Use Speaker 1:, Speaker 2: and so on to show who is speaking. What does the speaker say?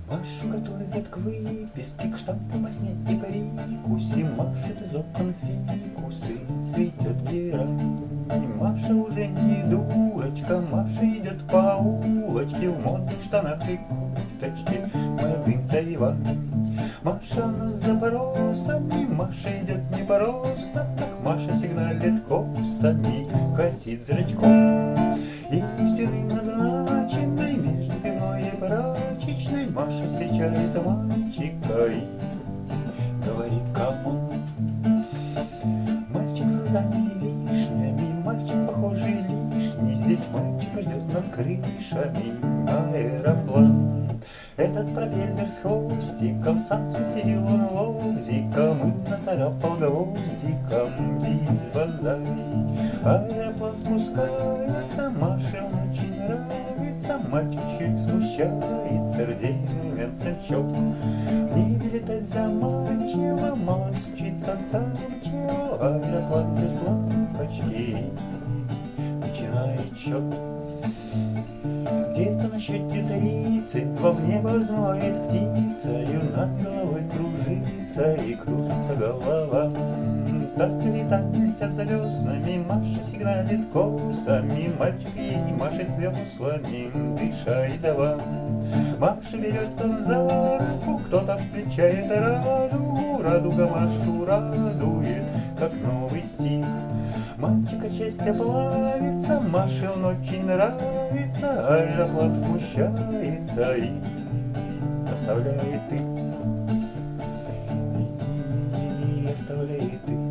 Speaker 1: Машу готовят к выписке, к штампу масне и перекусе. Машет из окон фикусы, цветет герань. Маша уже не дурочка, Маша идет по улочке в модных штанах и курточке, молодым Тайвань. Маша на запоросами, Маша идет не просто так, Маша сигналит косами, косит зрачком. И у стены назначенной между пивной и прачечной Маша встречает мальчика и говорит: камон. Мальчик с глазами вишнями, мальчик, похожий лишний. Здесь мальчика ждет над крышами аэроплан. Этот пропеллер с хвостиком сам смастерил он лобзиком и нацарапал гвоздиком девиз вокзалей. Аэроплан спускается, Маше он очень нравится. Мальчик чуть смущается, рдевен щек. В небе летать заманчиво, мало случится там чего. Аэроплан без лампочки начинает счет. Где-то на счете 32 в небо взмывает птицею, над головой кружится и кружится голова. Так и летят за веснами, Маша сигналит косами, мальчик ей машет веслами, дыша и дава. Маша берет он за руку, кто-то включает радугу, радуга Машу радует, как новый стих. Мальчик от счастья плавится, Маше он очень нравится, аэроплан смущается и оставляет ты, и оставляет ты.